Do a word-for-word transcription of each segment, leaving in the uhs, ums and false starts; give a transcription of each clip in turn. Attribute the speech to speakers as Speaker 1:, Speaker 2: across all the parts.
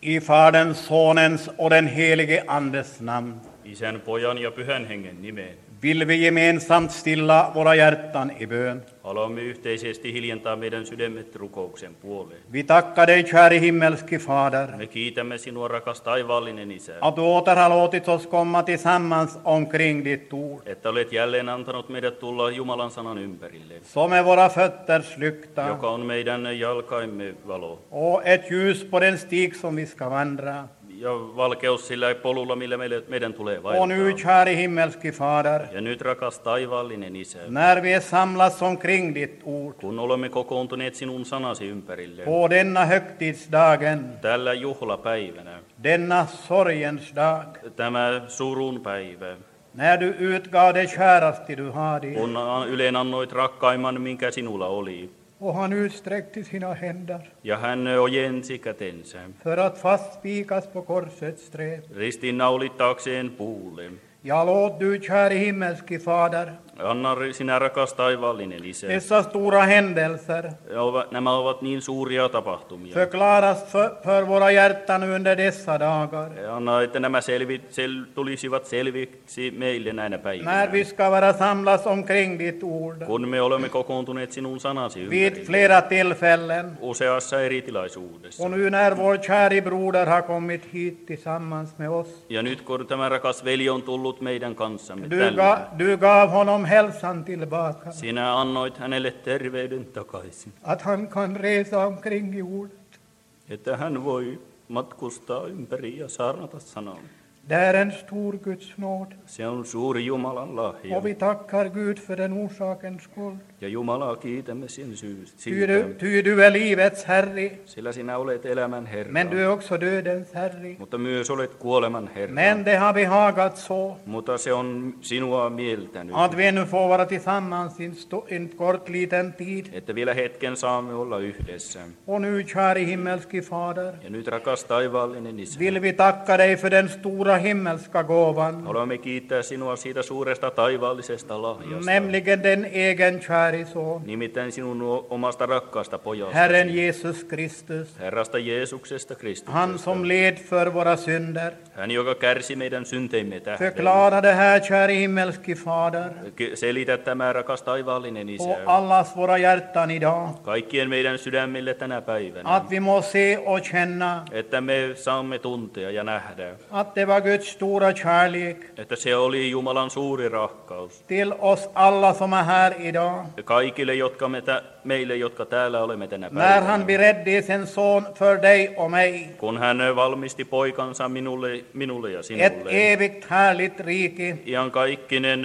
Speaker 1: I Faderns, Sonens och den helige Andes namn
Speaker 2: Isän, Pojan ja Pyhän Hengen nimeen
Speaker 1: vill vi gemensamt stilla våra hjärtan i bön.
Speaker 2: haluamme yhteisesti hiljentaa meidän sydämet rukouksen puoleen.
Speaker 1: Vi tackar dig, käre himmelske Fader,
Speaker 2: Me kiitämme sinua, rakas taivaallinen Isä,
Speaker 1: att du åter har låtit oss komma tillsammans omkring ditt ord,
Speaker 2: että olet jälleen antanut meidät tulla Jumalan sanan ympärille,
Speaker 1: som är våra fötters lykta
Speaker 2: joka on meidän jalkaimme valo
Speaker 1: och ett ljus på den stig som vi ska vandra.
Speaker 2: ja valkeus sillä polulla, millä meille, meidän tulee
Speaker 1: Och nu,
Speaker 2: vaeltaa.
Speaker 1: käre himmelske Fader,
Speaker 2: Ja nyt, rakas taivaallinen Isä,
Speaker 1: när vi är samlas omkring ditt ord,
Speaker 2: kun olemme kokoontuneet sinun sanasi ympärille,
Speaker 1: på denna högtidsdagen,
Speaker 2: tällä juhlapäivänä,
Speaker 1: denna sorgens dag,
Speaker 2: tämä surun päivä,
Speaker 1: när du utgav det käraste du hade,
Speaker 2: kun yleen annoit rakkaimman, minkä sinulla oli,
Speaker 1: och han utsträckte sina händer
Speaker 2: ja hän ojensi kätensä
Speaker 1: för att fastspikas på korsets träd.
Speaker 2: ristiinnaulittaakseen puulle.
Speaker 1: Ja låt du, käre himmelske Fader,
Speaker 2: Anna sinä, rakas taivaallinen Isä,
Speaker 1: dessa stora händelser
Speaker 2: nämä ovat niin suuria tapahtumia.
Speaker 1: förklaras för, för våra hjärtan under dessa dagar,
Speaker 2: Anna, että nämä selvi, sel, tulisivat selviksi meille näinä päivinä,
Speaker 1: när vi ska vara samlas omkring ditt ord,
Speaker 2: kun me olemme kokoontuneet sinun sanasi
Speaker 1: vid
Speaker 2: ympärille
Speaker 1: flera tillfällen.
Speaker 2: useassa eri tilaisuudessa.
Speaker 1: Och nu när vår käre broder har kommit hit tillsammans med oss,
Speaker 2: Ja nyt kun tämä rakas veli on tullut meidän kanssamme
Speaker 1: du,
Speaker 2: tänne,
Speaker 1: ga, du gav honom hälsan tillbaka,
Speaker 2: sinä annoit hänelle terveyden takaisin,
Speaker 1: att han kan resa omkring i ordet.
Speaker 2: että hän voi matkustaa ympäri ja saarnata sanaa.
Speaker 1: Det är en stor Guds nåd,
Speaker 2: Se on suuri Jumalan lahja.
Speaker 1: och vi tackar Gud för den orsakens skull.
Speaker 2: Ja Jumalaa kiitämme sen syystä,
Speaker 1: Ty
Speaker 2: siitä,
Speaker 1: du, ty du är livets Herre,
Speaker 2: sillä sinä olet elämän Herra,
Speaker 1: men du är också dödens Herre.
Speaker 2: mutta myös olet kuoleman Herra.
Speaker 1: Men det har behagat så
Speaker 2: Mutta se on sinua mieltänyt,
Speaker 1: att vi nu får vara tillsammans i en, sto- en kort liten tid.
Speaker 2: että vielä hetken saamme olla yhdessä.
Speaker 1: Och nu, käre himmelske Fader,
Speaker 2: Ja nyt, rakas taivaallinen Isä,
Speaker 1: vill vi tacka dig för den stora himmelska gåvan,
Speaker 2: haluamme kiittää sinua siitä suuresta taivaallisesta lahjasta,
Speaker 1: nämligen den egen käre son,
Speaker 2: nimittäin sinun omasta rakkaasta pojasta,
Speaker 1: Herren Jesus Kristus,
Speaker 2: Herrasta Jeesuksesta
Speaker 1: han
Speaker 2: Kristuksesta.
Speaker 1: som led för våra synder.
Speaker 2: Hän, joka kärsi meidän synteimme tähden.
Speaker 1: Förklara det här, käre himmelske Fader,
Speaker 2: Ke- Selitä tämä, rakas taivaallinen Isä,
Speaker 1: på allas våra hjärtan idag,
Speaker 2: kaikkien meidän sydämille tänä päivänä,
Speaker 1: att vi må se och känna
Speaker 2: että me saamme tuntea ja nähdä,
Speaker 1: att det var Guds stora kärlek
Speaker 2: että se oli Jumalan suuri rakkaus
Speaker 1: till oss alla som är här idag,
Speaker 2: kaikille, jotka me tä- meille, jotka täällä olemme tänä
Speaker 1: när han
Speaker 2: päivänä.
Speaker 1: beredde sin son för dig och mig,
Speaker 2: Kun hän valmisti poikansa minulle, minulle ja
Speaker 1: ett
Speaker 2: sinulle,
Speaker 1: evigt härligt rike.
Speaker 2: ihan kaikkinen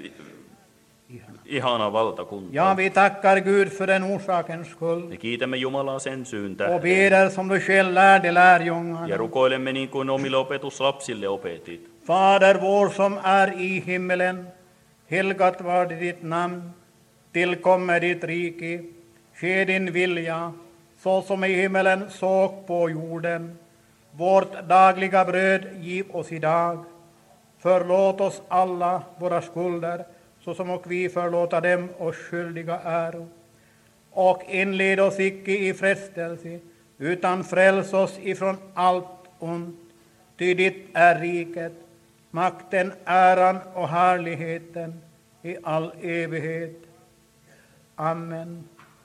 Speaker 2: ihana valtakunta.
Speaker 1: Ja, vi tackar Gud för den orsakens skull
Speaker 2: Me kiitämme Jumalaa sen syyn
Speaker 1: och
Speaker 2: tähden
Speaker 1: ber som du själv lärde
Speaker 2: ja
Speaker 1: lärjungarna.
Speaker 2: rukoilemme niin kuin omille opetuslapsille opetit.
Speaker 1: Fader vår som är i himmelen, helgat var ditt namn, tillkommer ditt rike, ske din vilja, så som i himmelen så på jorden. Vårt dagliga bröd giv oss idag. Förlåt oss alla våra skulder, så som och vi förlåta dem oss skyldiga äro. Och inled oss icke i frestelse, utan fräls oss ifrån allt ont. Ty ditt är riket, makten, äran och härligheten i all evighet. Amen.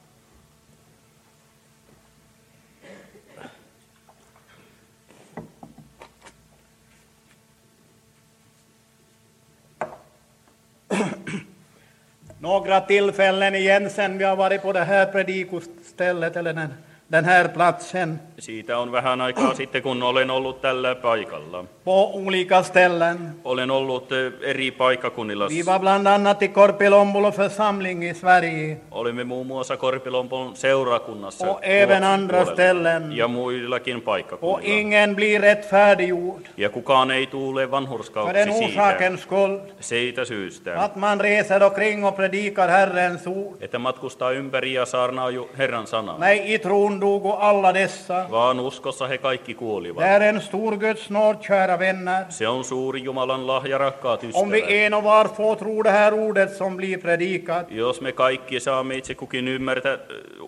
Speaker 1: Några tillfällen igen sen vi har varit på det här predikostället eller den, den här platsen,
Speaker 2: Siitä on vähän aikaa sitten, kun olen ollut tällä paikalla.
Speaker 1: på olika ställen.
Speaker 2: Olen ollut eh, eri paikkakunnilla.
Speaker 1: Vi var bland annat i Korpilombolo församling i Sverige
Speaker 2: Olimme muun muassa Korpilompon seurakunnassa
Speaker 1: och även
Speaker 2: Ruotsin
Speaker 1: andra
Speaker 2: puolella
Speaker 1: ställen.
Speaker 2: ja muillakin
Speaker 1: Och
Speaker 2: paikkakunnilla.
Speaker 1: ingen blir rättfärdiggjord
Speaker 2: Ja kukaan ei tule
Speaker 1: för den
Speaker 2: vanhurskauksi siitä,
Speaker 1: orsakens skull
Speaker 2: siitä syystä,
Speaker 1: att man reser omkring och predikar Herrens ord.
Speaker 2: että matkustaa ympäri ja saarnaa ju- Herran sanaa.
Speaker 1: Nej, i tron dog alla dessa.
Speaker 2: Vaan uskossa he kaikki
Speaker 1: Det
Speaker 2: kuolivat.
Speaker 1: är en stor Guds nåd, kära vänner.
Speaker 2: Se on suuri Jumalan lahja, rakkaat
Speaker 1: Om vi
Speaker 2: ystävät.
Speaker 1: en och var får tro det här ordet som blir predikat,
Speaker 2: Jos me kaikki saamme itse kukin ymmärtää,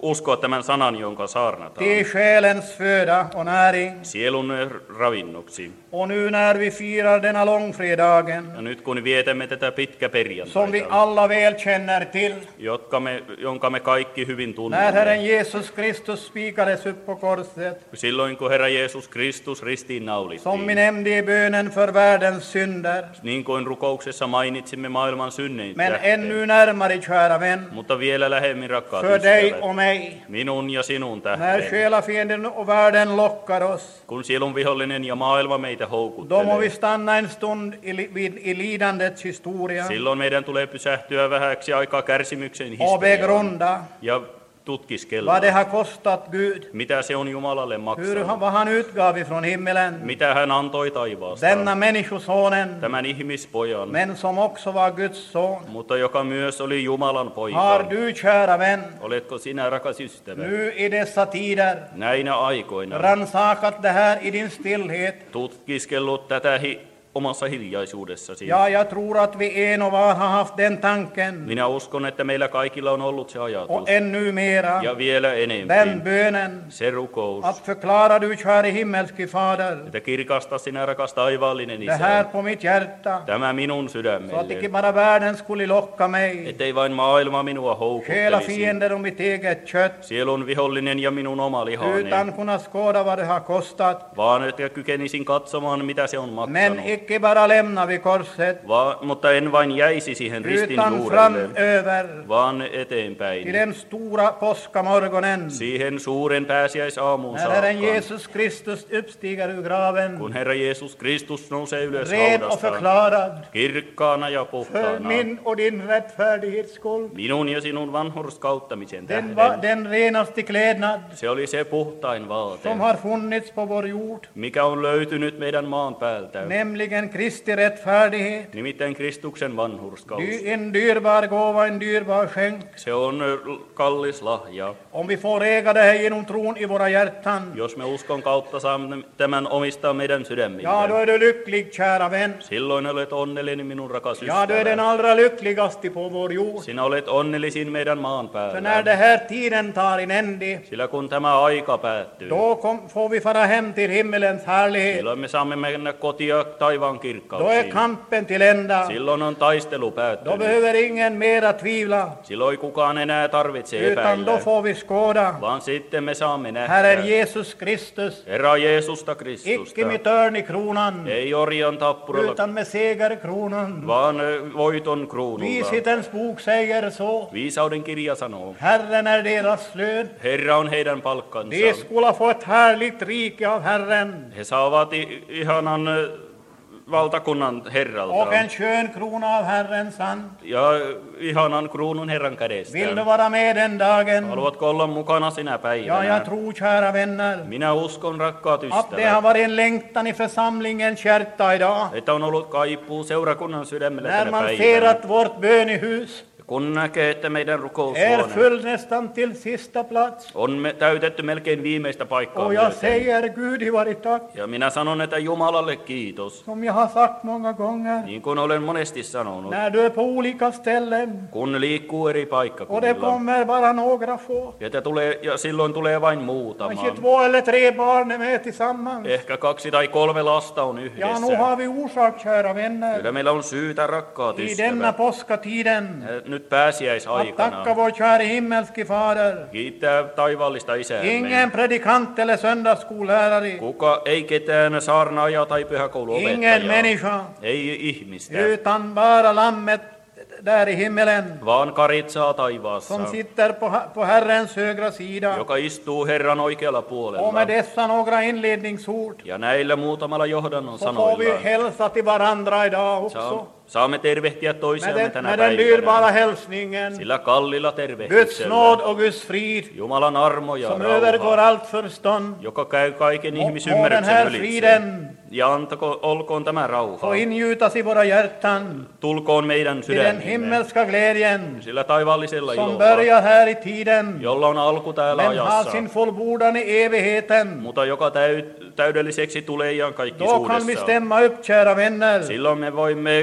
Speaker 2: uskoa tämän sanan, jonka saarnataan.
Speaker 1: till själens föda och näring.
Speaker 2: Sielun ravinnoksi.
Speaker 1: Och nu när vi firar denna långfredagen,
Speaker 2: Ja nyt kun vietämme tätä
Speaker 1: som vi
Speaker 2: pitkäperjantaita,
Speaker 1: alla väl känner till,
Speaker 2: jotka me, jonka me kaikki hyvin
Speaker 1: när
Speaker 2: tunnemme,
Speaker 1: Herren Jesus Kristus spikades upp på korset,
Speaker 2: silloin kun Herra Jeesus Kristus ristiin
Speaker 1: som vi
Speaker 2: naulittiin,
Speaker 1: nämnde i bönen för världens synder,
Speaker 2: niin kuin rukouksessa mainitsimme maailman synnein
Speaker 1: men
Speaker 2: tähteen,
Speaker 1: ännu närmare, kära vän,
Speaker 2: mutta vielä lähemmin rakkaat
Speaker 1: för dig
Speaker 2: ystävät,
Speaker 1: och mig,
Speaker 2: minun ja sinun
Speaker 1: när
Speaker 2: tähden,
Speaker 1: själafienden och världen lockar oss,
Speaker 2: kun sielun vihollinen ja maailma meitä
Speaker 1: då må vi
Speaker 2: houkuttelee.
Speaker 1: stanna en stund i, li- vid- i lidandets historia
Speaker 2: Silloin meidän tulee pysähtyä vähäksi aikaa kärsimyksen
Speaker 1: och
Speaker 2: historiaan
Speaker 1: begrunda
Speaker 2: ja tutkiskella,
Speaker 1: vad det har kostat Gud,
Speaker 2: mitä se on Jumalalle
Speaker 1: hur,
Speaker 2: maksanut,
Speaker 1: han- vad han utgav ifrån himmelen,
Speaker 2: mitä hän antoi taivaasta,
Speaker 1: denna människosonen,
Speaker 2: tämän ihmispojan,
Speaker 1: men som också var Guds son.
Speaker 2: mutta joka myös oli Jumalan
Speaker 1: Har
Speaker 2: poika.
Speaker 1: du, kära vän,
Speaker 2: Oletko sinä, rakas ystävä,
Speaker 1: nu i dessa tider
Speaker 2: näinä aikoina
Speaker 1: rannsakat det här i din stillhet?
Speaker 2: tutkiskellut tätä hi- omassa hiljaisuudessasi?
Speaker 1: Ja, jag tror att vi en och var har haft den tanken,
Speaker 2: Minä uskon, että meillä kaikilla on ollut se ajatus,
Speaker 1: och ännu mera,
Speaker 2: ja vielä
Speaker 1: den
Speaker 2: enemmän
Speaker 1: bönen,
Speaker 2: se rukous,
Speaker 1: att förklara du, käre himmelske Fader,
Speaker 2: että kirkasta sinä, rakas taivaallinen
Speaker 1: det här
Speaker 2: Isä,
Speaker 1: på mitt hjärta,
Speaker 2: tämä minun
Speaker 1: så att icke
Speaker 2: sydämelle,
Speaker 1: bara världen skulle locka mig,
Speaker 2: ettei vain maailma minua
Speaker 1: själa
Speaker 2: houkuttelisi,
Speaker 1: fiender och mitt eget kött,
Speaker 2: sielun vihollinen ja minun oma lihani,
Speaker 1: utan kunna skåda vad det har kostat,
Speaker 2: vaan että kykenisin katsomaan, mitä se on
Speaker 1: men
Speaker 2: maksanut.
Speaker 1: icke bara lämna vid korset,
Speaker 2: Va, mutta en vain jäisi siihen ristin
Speaker 1: utan
Speaker 2: juurelle,
Speaker 1: framöver
Speaker 2: vaan
Speaker 1: till
Speaker 2: eteenpäin,
Speaker 1: den stora påskamorgonen,
Speaker 2: siihen suuren pääsiäisaamuun
Speaker 1: när Herren
Speaker 2: saakka,
Speaker 1: Jesus Kristus uppstiger ur graven,
Speaker 2: kun Herra Jeesus Kristus nousee ylös
Speaker 1: ren och
Speaker 2: haudasta,
Speaker 1: förklarad,
Speaker 2: kirkkaana ja
Speaker 1: för
Speaker 2: puhtaana,
Speaker 1: min och din rättfärdighets skull.
Speaker 2: minun ja sinun vanhurskauttamisen
Speaker 1: Den, var,
Speaker 2: tähden.
Speaker 1: den renaste klädnad
Speaker 2: Se oli se puhtain vaate,
Speaker 1: som har funnits på vår jord,
Speaker 2: mikä on löytynyt meidän maan päältä,
Speaker 1: nämligen Kristi rättfärdighet,
Speaker 2: nimittäin Kristuksen vanhurskaus.
Speaker 1: dy, en dyrbar gåva, en dyrbar skänk.
Speaker 2: Se on ö, kallis lahja.
Speaker 1: Om vi får äga det här genom tron i våra hjärtan,
Speaker 2: Jos me uskon kautta saamme tämän omistaa meidän
Speaker 1: ja då
Speaker 2: sydämille,
Speaker 1: är du lycklig, kära vän.
Speaker 2: silloin olet onnellinen, minun rakas
Speaker 1: Ja, du är den
Speaker 2: ystävä.
Speaker 1: allra lyckligaste på vår jord.
Speaker 2: Sinä olet onnellisin meidän maan
Speaker 1: För när
Speaker 2: päällä,
Speaker 1: det här tiden tar en ände,
Speaker 2: sillä kun tämä aika päättyy,
Speaker 1: då kom, får vi fara hem till himmelens härlighet.
Speaker 2: silloin me saamme mennä kotia taivaan
Speaker 1: Då är
Speaker 2: kirkkauksiin.
Speaker 1: kampen till ända.
Speaker 2: Silloin on taistelu
Speaker 1: Då
Speaker 2: päättynyt.
Speaker 1: behöver ingen mera tvivla,
Speaker 2: Silloin kukaan enää tarvitse
Speaker 1: utan
Speaker 2: epäillä,
Speaker 1: då får vi skåda
Speaker 2: vaan sitten me saamme nähdä
Speaker 1: Herren Jesus Kristus,
Speaker 2: Herra Jeesusta Kristusta,
Speaker 1: icke med törnikronan,
Speaker 2: ei orjan tappuralla,
Speaker 1: utan med segerkronan.
Speaker 2: vaan ö, voiton kruunulla.
Speaker 1: Vishetens bok säger så,
Speaker 2: Viisauden kirja sanoo,
Speaker 1: Herren är deras lön.
Speaker 2: Herra on heidän palkkansa.
Speaker 1: De skulle få ett härligt rike av Herren
Speaker 2: He saavat i- ihanan ö, valtakunnan Herralta
Speaker 1: och en skön krona av Herrens hand.
Speaker 2: ja ihanan kruunun Herran kädestä.
Speaker 1: Vill du vara med den dagen?
Speaker 2: Haluatko olla mukana sinä
Speaker 1: Ja,
Speaker 2: päivänä?
Speaker 1: jag tror, kära vänner,
Speaker 2: Minä uskon, rakkaat
Speaker 1: att det har
Speaker 2: ystävät,
Speaker 1: varit en längtan i församlingens hjärta idag.
Speaker 2: että on ollut kaipuu seurakunnan sydämellä
Speaker 1: När
Speaker 2: tänä
Speaker 1: man ser
Speaker 2: päivänä.
Speaker 1: att vårt bönehus
Speaker 2: Kun näkee, että meidän
Speaker 1: är
Speaker 2: rukoushuone
Speaker 1: full nästan till sista plats.
Speaker 2: on me täytetty melkein viimeistä paikkaa
Speaker 1: Och jag
Speaker 2: myöten.
Speaker 1: säger Gud i varje tack,
Speaker 2: Ja minä sanon, että Jumalalle kiitos,
Speaker 1: som jag har sagt många gånger.
Speaker 2: niin kuin olen monesti sanonut,
Speaker 1: När du är på olika ställen
Speaker 2: kun liikkuu eri
Speaker 1: och det
Speaker 2: paikkakunnilla.
Speaker 1: kommer bara några få,
Speaker 2: Ja, te tulee, ja silloin tulee vain muutama.
Speaker 1: kanske två eller tre barn är med tillsammans.
Speaker 2: Ehkä kaksi tai kolme lasta on
Speaker 1: Ja, nu
Speaker 2: yhdessä.
Speaker 1: har vi orsak, kära vänner,
Speaker 2: Kyllä meillä on syytä, rakkaat
Speaker 1: i denna
Speaker 2: ystävät,
Speaker 1: påskatiden
Speaker 2: nyt
Speaker 1: att
Speaker 2: pääsiäisaikana
Speaker 1: tacka vår käre himmelske Fader.
Speaker 2: kiittää taivaallista Isäämme.
Speaker 1: Ingen predikant eller söndagsskollärare,
Speaker 2: Kuka ei ketään saarnaajaa tai
Speaker 1: ingen
Speaker 2: pyhäkouluopettajaa,
Speaker 1: människa,
Speaker 2: ei ihmistä,
Speaker 1: utan bara lammet där i himmelen,
Speaker 2: vaan karitsaa taivaassa,
Speaker 1: som sitter på, på Herrens högra sida.
Speaker 2: joka istuu Herran oikealla
Speaker 1: Och
Speaker 2: puolella.
Speaker 1: med dessa några inledningsord
Speaker 2: Ja näillä muutamalla johdannon
Speaker 1: så får vi
Speaker 2: sanoilla
Speaker 1: hälsa till varandra idag också.
Speaker 2: saa- saamme tervehtiä
Speaker 1: Med
Speaker 2: toisiamme
Speaker 1: den,
Speaker 2: tänä
Speaker 1: med den dyrbara
Speaker 2: päivänä
Speaker 1: hälsningen,
Speaker 2: sillä kallilla
Speaker 1: Guds
Speaker 2: tervehdyksellä.
Speaker 1: nåd och Guds frid,
Speaker 2: Jumalan armo ja
Speaker 1: som övergår
Speaker 2: rauha,
Speaker 1: allt förstånd.
Speaker 2: joka käy kaiken
Speaker 1: Må, må den
Speaker 2: ihmisymmärryksen
Speaker 1: här
Speaker 2: ylitse.
Speaker 1: friden
Speaker 2: Ja antako, olkoon tämä rauha.
Speaker 1: få ingjutas i våra hjärtan
Speaker 2: Tulkoon meidän
Speaker 1: till den
Speaker 2: sydämimme
Speaker 1: himmelska glädjen
Speaker 2: sillä taivaallisella
Speaker 1: som
Speaker 2: ilolla,
Speaker 1: börjar här i tiden,
Speaker 2: jolla on alku täällä
Speaker 1: men har
Speaker 2: ajassa,
Speaker 1: sin fullbordan i evigheten.
Speaker 2: mutta joka täy, täydelliseksi tulee
Speaker 1: Då
Speaker 2: ian
Speaker 1: kan vi
Speaker 2: kaikkisuudessa.
Speaker 1: stämma upp, kära vänner,
Speaker 2: Silloin me voimme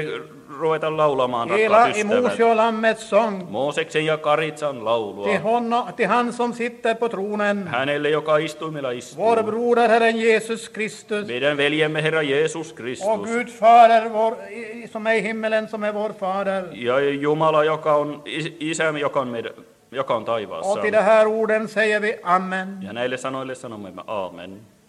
Speaker 2: ruveta laulamaan,
Speaker 1: Hela
Speaker 2: rakkaat
Speaker 1: i
Speaker 2: ystävät.
Speaker 1: Mose och Lammets sång
Speaker 2: Mooseksen ja Karitsan laulua.
Speaker 1: till, honom, till han som sitter på tronen,
Speaker 2: Hänelle, joka istuimella istuu.
Speaker 1: vår broder Herren Jesus Kristus
Speaker 2: Meidän veljemme Herra Jeesus
Speaker 1: och
Speaker 2: Kristus.
Speaker 1: Gud Fader vår, i- som är i himmelen, som är vår Fader.
Speaker 2: Ja Jumala, joka on is- isämme, joka on, meidän, joka on taivaassa.
Speaker 1: Och till de här orden säger vi amen.
Speaker 2: Ja näille sanoille sanomme amen.